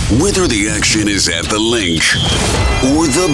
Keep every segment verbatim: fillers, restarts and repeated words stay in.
Whether the action is at the link or the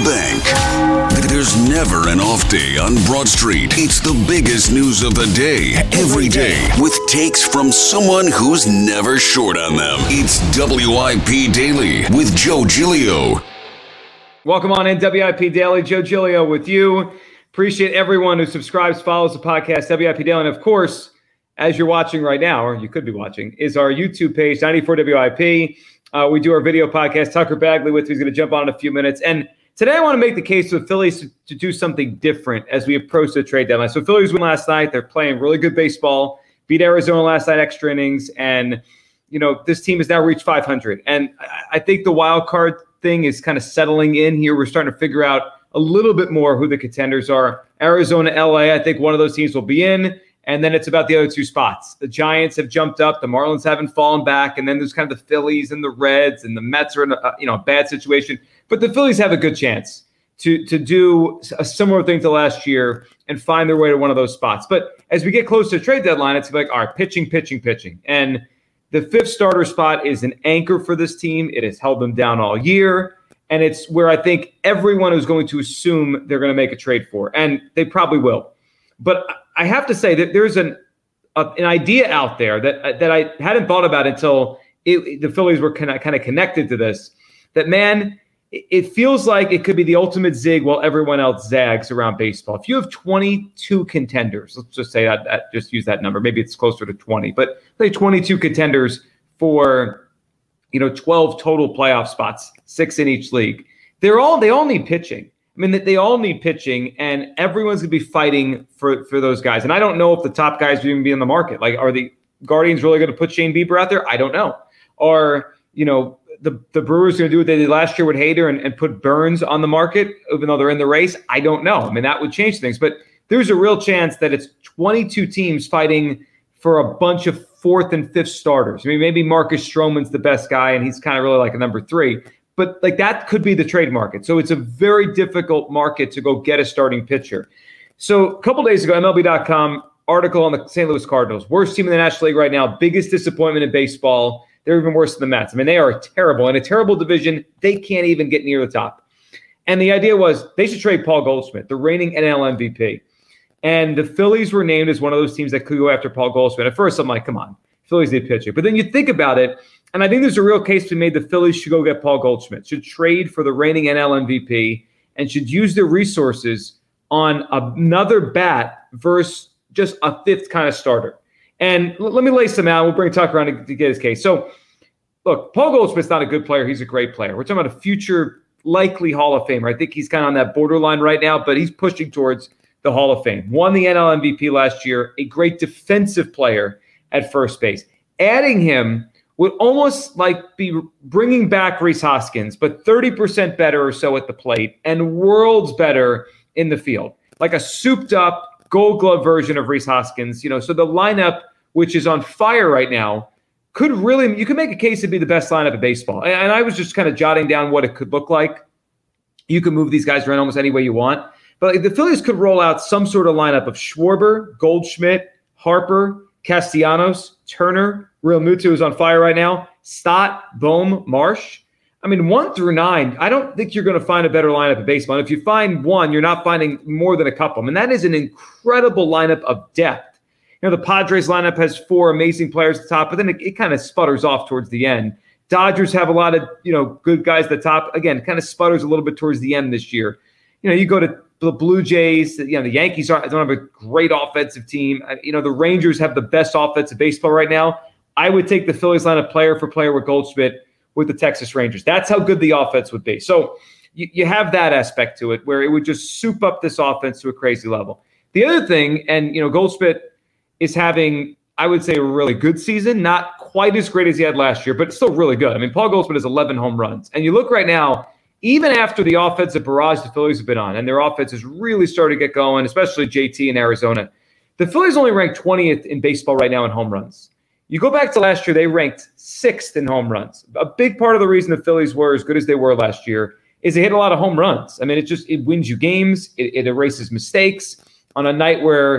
bank, there's never an off day on Broad Street. It's the biggest news of the day, every day, with takes from someone who's never short on them. It's W I P Daily with Joe Giglio. Welcome on in, W I P Daily. Joe Giglio with you. Appreciate everyone who subscribes, follows the podcast, W I P Daily. And of course, as you're watching right now, or you could be watching, is our YouTube page, ninety-four W I P. Uh, we do our video podcast. Tucker Bagley with me. He's going to jump on in a few minutes. And today I want to make the case for the Phillies to, to do something different as we approach the trade deadline. So Phillies won last night. They're playing really good baseball. Beat Arizona last night, extra innings. And, you know, this team has now reached five hundred. And I, I think the wild card thing is kind of settling in here. We're starting to figure out a little bit more who the contenders are. Arizona, L A, I think one of those teams will be in. And then it's about the other two spots. The Giants have jumped up. The Marlins haven't fallen back. And then there's kind of the Phillies and the Reds, and the Mets are in a, you know, a bad situation. But the Phillies have a good chance to, to do a similar thing to last year and find their way to one of those spots. But as we get close to the trade deadline, it's like, all right, pitching, pitching, pitching. And the fifth starter spot is an anchor for this team. It has held them down all year. And it's where I think everyone is going to assume they're going to make a trade for. And they probably will. But I have to say that there's an a, an idea out there that that I hadn't thought about until it, the Phillies were kind of kind of connected to this. That, man, it, it feels like it could be the ultimate zig while everyone else zags around baseball. If you have twenty-two contenders, let's just say that, that just use that number. Maybe it's closer to twenty, but say twenty-two contenders for, you know, twelve total playoff spots, six in each league. They're all they all need pitching. I mean, they all need pitching, and everyone's going to be fighting for, for those guys. And I don't know if the top guys will even be in the market. Like, are the Guardians really going to put Shane Bieber out there? I don't know. Or, you know, the, the Brewers going to do what they did last year with Hader and, and put Burns on the market, even though they're in the race? I don't know. I mean, that would change things. But there's a real chance that it's twenty-two teams fighting for a bunch of fourth and fifth starters. I mean, maybe Marcus Stroman's the best guy, and he's kind of really like a number three. But like that could be the trade market. So it's a very difficult market to go get a starting pitcher. So a couple days ago, M L B dot com article on the Saint Louis Cardinals, worst team in the National League right now, biggest disappointment in baseball. They're even worse than the Mets. I mean, they are terrible. In a terrible division, they can't even get near the top. And the idea was they should trade Paul Goldschmidt, the reigning N L M V P. And the Phillies were named as one of those teams that could go after Paul Goldschmidt. At first, I'm like, come on, Phillies need pitching. But then you think about it, and I think there's a real case to be made the Phillies should go get Paul Goldschmidt, should trade for the reigning N L M V P, and should use their resources on another bat versus just a fifth kind of starter. And l- let me lay some out. We'll bring Tucker on to, to get his case. So, look, Paul Goldschmidt's not a good player. He's a great player. We're talking about a future likely Hall of Famer. I think he's kind of on that borderline right now, but he's pushing towards the Hall of Fame. Won the N L M V P last year, a great defensive player at first base. Adding him would almost like be bringing back Rhys Hoskins, but thirty percent better or so at the plate and worlds better in the field. Like a souped up Gold Glove version of Rhys Hoskins. You know, so the lineup, which is on fire right now, could really, you could make a case to be the best lineup of baseball. And I was just kind of jotting down what it could look like. You can move these guys around almost any way you want. But the Phillies could roll out some sort of lineup of Schwarber, Goldschmidt, Harper, Castellanos, Turner, Real Muto is on fire right now, Stott, Bohm, Marsh. I mean, one through nine, I don't think you're going to find a better lineup of baseball. And if you find one, you're not finding more than a couple. I mean, that is an incredible lineup of depth. You know, the Padres lineup has four amazing players at the top, but then it, it kind of sputters off towards the end. Dodgers have a lot of, you know, good guys at the top. Again, it kind of sputters a little bit towards the end this year. You know, you go to the Blue Jays, you know, the Yankees are, don't have a great offensive team. You know, the Rangers have the best offensive baseball right now. I would take the Phillies lineup player for player with Goldschmidt with the Texas Rangers. That's how good the offense would be. So you, you have that aspect to it where it would just soup up this offense to a crazy level. The other thing, and, you know, Goldschmidt is having, I would say, a really good season, not quite as great as he had last year, but still really good. I mean, Paul Goldschmidt has eleven home runs. And you look right now, even after the offensive barrage the Phillies have been on, and their offense has really started to get going, especially J T in Arizona, the Phillies only ranked twentieth in baseball right now in home runs. You go back to last year, they ranked sixth in home runs. A big part of the reason the Phillies were as good as they were last year is they hit a lot of home runs. I mean, it just it wins you games. It, it erases mistakes on a night where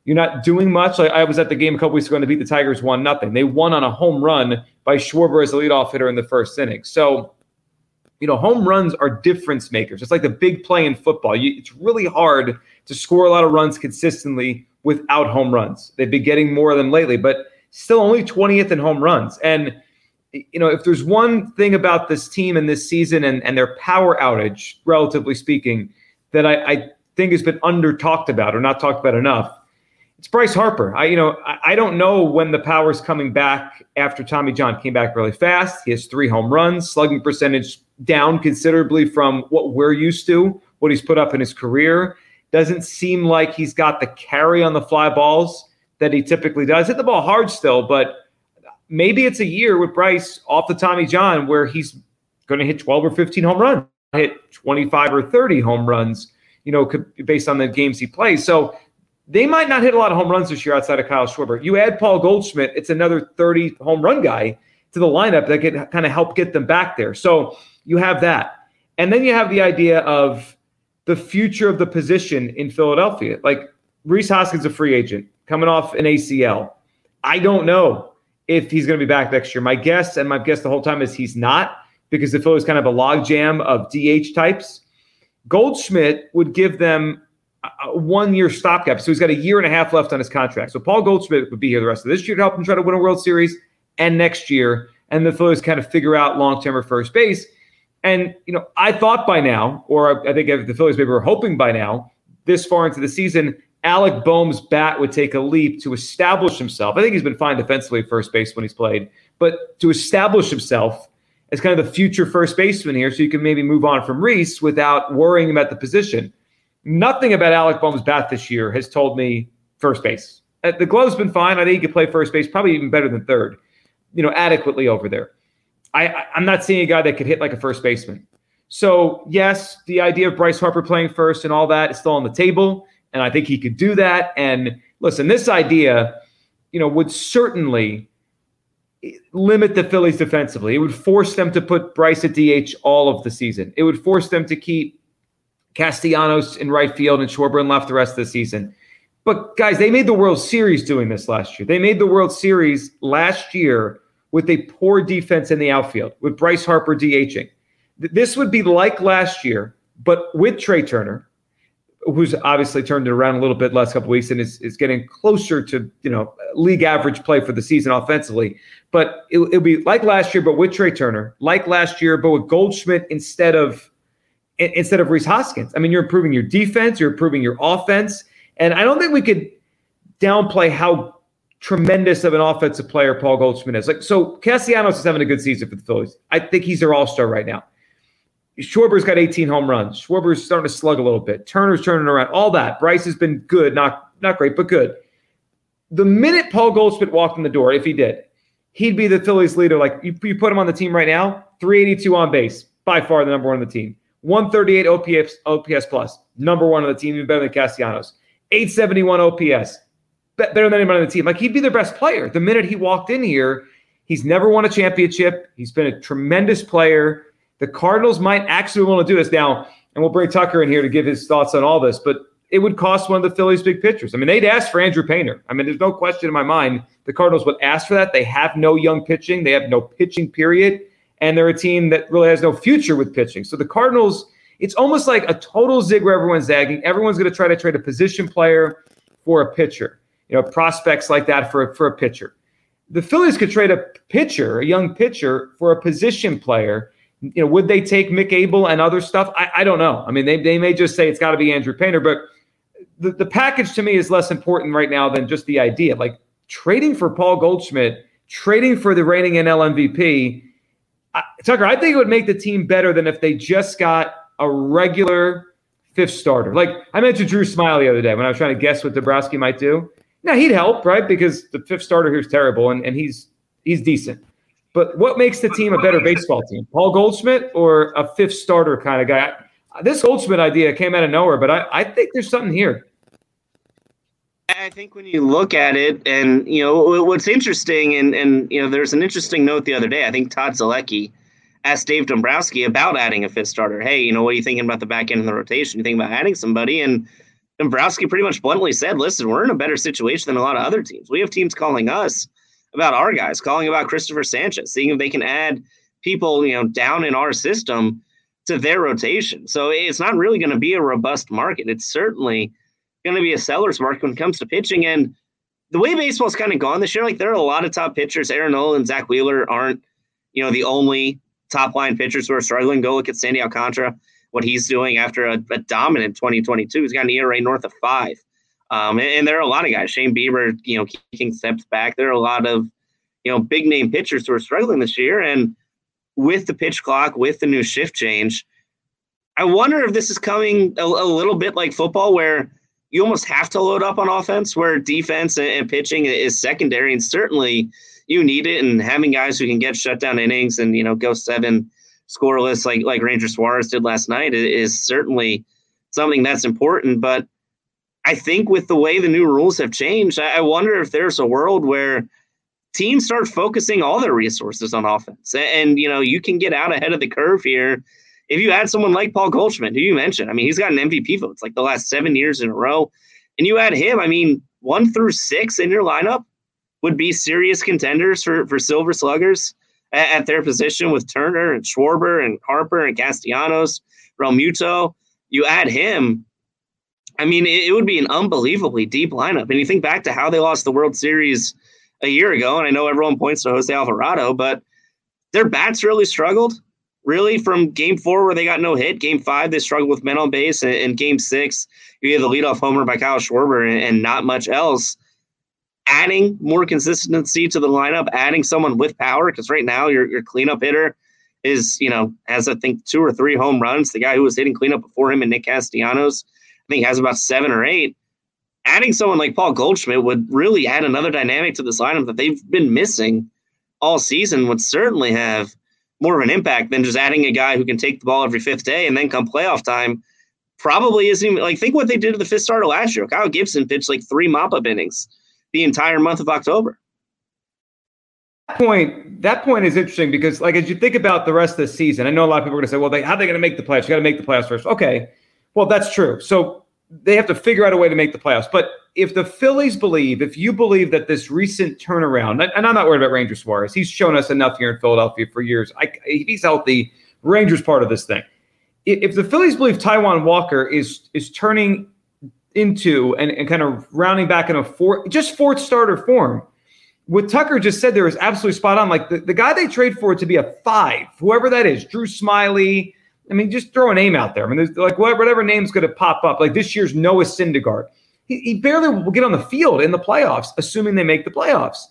You're not doing much. Like I was at the game a couple weeks ago and they beat the Tigers one nothing. They won on a home run by Schwarber as the leadoff hitter in the first inning. So, you know, home runs are difference makers. It's like the big play in football. You, it's really hard to score a lot of runs consistently without home runs. They've been getting more of them lately, but still only twentieth in home runs. And, you know, if there's one thing about this team and this season and, and their power outage, relatively speaking, that I, I think has been under talked about or not talked about enough, it's Bryce Harper. I, you know, I, I don't know when the power's coming back after Tommy John came back really fast. He has three home runs, slugging percentage down considerably from what we're used to, what he's put up in his career. Doesn't seem like he's got the carry on the fly balls that he typically does. Hit the ball hard still, but maybe it's a year with Bryce off the Tommy John where he's going to hit twelve or fifteen home runs, hit twenty-five or thirty home runs, you know, based on the games he plays. So they might not hit a lot of home runs this year outside of Kyle Schwarber. You add Paul Goldschmidt, it's another thirty home run guy to the lineup that could kind of help get them back there. So you have that. And then you have the idea of the future of the position in Philadelphia. Like Rhys Hoskins, a free agent, coming off an A C L. I don't know if he's going to be back next year. My guess, and my guess the whole time, is he's not, because the Phillies kind of a logjam of D H types. Goldschmidt would give them a one-year stopgap. So he's got a year and a half left on his contract. So Paul Goldschmidt would be here the rest of this year to help him try to win a World Series and next year. And the Phillies kind of figure out long-term at first base. And, you know, I thought by now, or I think the Phillies maybe were hoping by now, this far into the season, Alec Boehm's bat would take a leap to establish himself. I think he's been fine defensively at first base when he's played, but to establish himself as kind of the future first baseman here so you can maybe move on from Rhys without worrying about the position. Nothing about Alec Boehm's bat this year has told me first base. The glove's been fine. I think he could play first base, probably even better than third, you know, adequately over there. I, I'm not seeing a guy that could hit like a first baseman. So, yes, the idea of Bryce Harper playing first and all that is still on the table, and I think he could do that. And listen, this idea, you know, would certainly limit the Phillies defensively. It would force them to put Bryce at D H all of the season. It would force them to keep Castellanos in right field and Schwarber in left the rest of the season. But, guys, they made the World Series doing this last year. They made the World Series last year with a poor defense in the outfield, with Bryce Harper DHing. This would be like last year, but with Trey Turner, who's obviously turned it around a little bit last couple of weeks and is, is getting closer to, you know, league average play for the season offensively. But it, it'll be like last year, but with Trey Turner, like last year, but with Goldschmidt instead of instead of Rhys Hoskins. I mean, you're improving your defense, you're improving your offense, and I don't think we could downplay how tremendous of an offensive player Paul Goldschmidt is. Like, so Castellanos is having a good season for the Phillies. I think he's their all-star right now. Schwarber's got eighteen home runs. Schwarber's starting to slug a little bit. Turner's turning around. All that. Bryce has been good. Not, not great, but good. The minute Paul Goldschmidt walked in the door, if he did, he'd be the Phillies leader. Like, you, you put him on the team right now, three eighty-two on base, by far the number one on the team. one thirty-eight O P S, O P S plus, number one on the team, even better than Castellanos. eight seventy-one O P S. Better than anybody on the team. Like, he'd be their best player. The minute he walked in here, he's never won a championship. He's been a tremendous player. The Cardinals might actually want to do this now, and we'll bring Tucker in here to give his thoughts on all this, but it would cost one of the Phillies' big pitchers. I mean, they'd ask for Andrew Painter. I mean, there's no question in my mind the Cardinals would ask for that. They have no young pitching. They have no pitching, period, and they're a team that really has no future with pitching. So the Cardinals, it's almost like a total zig where everyone's zagging. Everyone's going to try to trade a position player for a pitcher. You know, prospects like that for, for a pitcher. The Phillies could trade a pitcher, a young pitcher, for a position player. You know, would they take Mick Abel and other stuff? I, I don't know. I mean, they they may just say it's got to be Andrew Painter, but the, the package to me is less important right now than just the idea. Like, trading for Paul Goldschmidt, trading for the reigning N L M V P, I, Tucker, I think it would make the team better than if they just got a regular fifth starter. Like, I mentioned Drew Smyly the other day when I was trying to guess what Dombrowski might do. Now, he'd help, right? Because the fifth starter here is terrible, and, and he's he's decent. But what makes the team a better baseball team? Paul Goldschmidt or a fifth starter kind of guy? This Goldschmidt idea came out of nowhere, but I, I think there's something here. I think when you look at it, and, you know, what's interesting, and, and you know, there's an interesting note the other day. I think Todd Zolecki asked Dave Dombrowski about adding a fifth starter. Hey, you know, what are you thinking about the back end of the rotation? You think about adding somebody? And Dombrowski pretty much bluntly said, listen, we're in a better situation than a lot of other teams. We have teams calling us about our guys, calling about Christopher Sanchez, seeing if they can add people, you know, down in our system to their rotation. So it's not really going to be a robust market. It's certainly going to be a seller's market when it comes to pitching. And the way baseball's kind of gone this year, like there are a lot of top pitchers. Aaron Nola and Zach Wheeler aren't, you know, the only top line pitchers who are struggling. Go look at Sandy Alcantara, what he's doing after a, a dominant twenty twenty-two. He's got an E R A north of five. Um, and, and there are a lot of guys. Shane Bieber, you know, kicking steps back. There are a lot of, you know, big name pitchers who are struggling this year. And with the pitch clock, with the new shift change, I wonder if this is coming a, a little bit like football, where you almost have to load up on offense, where defense and, and pitching is secondary. And certainly you need it. And having guys who can get shutdown innings and, you know, go seven scoreless like, like Ranger Suarez did last night is certainly something that's important. But I think with the way the new rules have changed, I wonder if there's a world where teams start focusing all their resources on offense. And, you know, you can get out ahead of the curve here if you add someone like Paul Goldschmidt, who you mentioned. I mean, he's got an M V P vote like the last seven years in a row. And you add him, I mean, one through six in your lineup would be serious contenders for, for Silver Sluggers at, at their position with Turner and Schwarber and Harper and Castellanos, Realmuto. You add him, I mean, it, it would be an unbelievably deep lineup. And you think back to how they lost the World Series a year ago, and I know everyone points to Jose Alvarado, but their bats really struggled. Really, from game four where they got no hit, game five they struggled with men on base, and, and game six you had the leadoff homer by Kyle Schwarber and, and not much else. Adding more consistency to the lineup, adding someone with power, because right now your your cleanup hitter is, you know, has I think two or three home runs. The guy who was hitting cleanup before him and Nick Castellanos, I think has about seven or eight. Adding someone like Paul Goldschmidt would really add another dynamic to this lineup that they've been missing all season, would certainly have more of an impact than just adding a guy who can take the ball every fifth day and then come playoff time probably isn't even, like, think what they did to the fifth starter last year. Kyle Gibson pitched like three mop-up innings the entire month of October. That point, that point is interesting because, like, as you think about the rest of the season, I know a lot of people are going to say, well, they, how are they going to make the playoffs? You got to make the playoffs first. Okay, well, that's true. So they have to figure out a way to make the playoffs. But if the Phillies believe, if you believe that this recent turnaround, and I'm not worried about Ranger Suarez, he's shown us enough here in Philadelphia for years. I, if he's healthy, Rangers part of this thing. If the Phillies believe Taijuan Walker is is turning into and, and kind of rounding back in a four, just fourth starter form, what Tucker just said there is absolutely spot on. Like the, the guy they trade for to be a five, whoever that is, Drew Smiley. I mean, just throw a name out there. I mean, there's like whatever, whatever name's going to pop up. Like this year's Noah Syndergaard. He, he barely will get on the field in the playoffs, assuming they make the playoffs.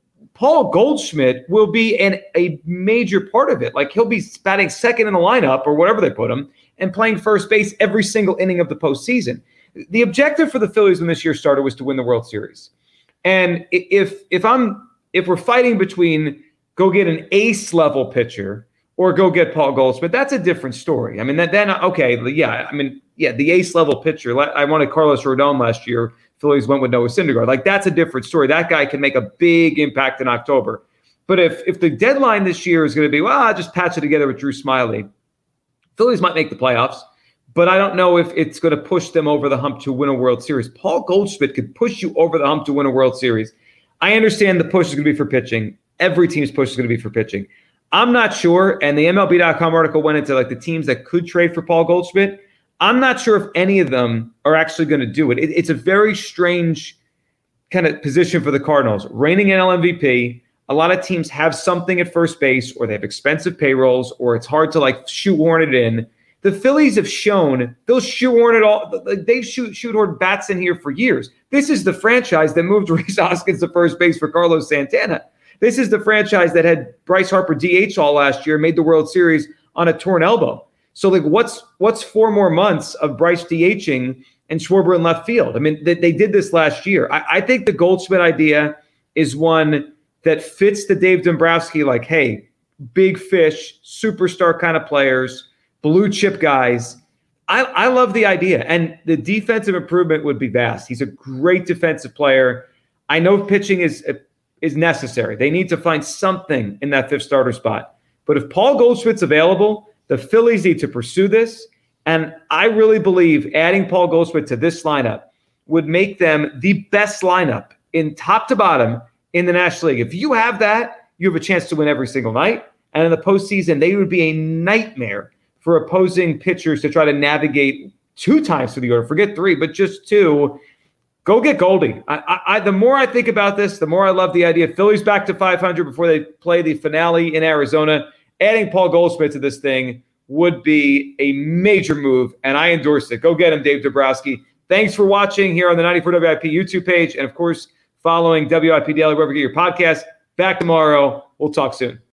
Paul Goldschmidt will be an, a major part of it. Like he'll be batting second in the lineup or whatever they put him and playing first base every single inning of the postseason. The objective for the Phillies when this year started was to win the World Series. And if if I'm if we're fighting between go get an ace level pitcher or go get Paul Goldschmidt, that's a different story. I mean, that then okay, yeah. I mean, yeah, the ace level pitcher. I wanted Carlos Rodon last year. Phillies went with Noah Syndergaard. Like that's a different story. That guy can make a big impact in October. But if if the deadline this year is going to be, well, I'll just patch it together with Drew Smiley, Phillies might make the playoffs. But I don't know if it's going to push them over the hump to win a World Series. Paul Goldschmidt could push you over the hump to win a World Series. I understand the push is going to be for pitching. Every team's push is going to be for pitching. I'm not sure, and the M L B dot com article went into like the teams that could trade for Paul Goldschmidt. I'm not sure if any of them are actually going to do it. it. It's a very strange kind of position for the Cardinals. Reigning N L M V P, a lot of teams have something at first base, or they have expensive payrolls, or it's hard to like shoehorn it in. The Phillies have shown they'll shoehorn it all. They've shoot, shoehorned bats in here for years. This is the franchise that moved Rhys Hoskins to first base for Carlos Santana. This is the franchise that had Bryce Harper D H all last year, made the World Series on a torn elbow. So, like, what's what's four more months of Bryce DHing and Schwarber in left field? I mean, they, they did this last year. I, I think the Goldschmidt idea is one that fits the Dave Dombrowski, like, hey, big fish, superstar kind of players, blue chip guys. I, I love the idea. And the defensive improvement would be vast. He's a great defensive player. I know pitching is is necessary. They need to find something in that fifth starter spot. But if Paul Goldschmidt's available, the Phillies need to pursue this. And I really believe adding Paul Goldschmidt to this lineup would make them the best lineup in top to bottom in the National League. If you have that, you have a chance to win every single night. And in the postseason, they would be a nightmare for opposing pitchers to try to navigate two times through the order. Forget three, but just two. Go get Goldie. I, I, I, the more I think about this, the more I love the idea. Phillies back to five hundred before they play the finale in Arizona. Adding Paul Goldschmidt to this thing would be a major move, and I endorse it. Go get him, Dave Dombrowski. Thanks for watching here on the ninety-four W I P YouTube page, and, of course, following W I P Daily wherever you get your podcast. Back tomorrow. We'll talk soon.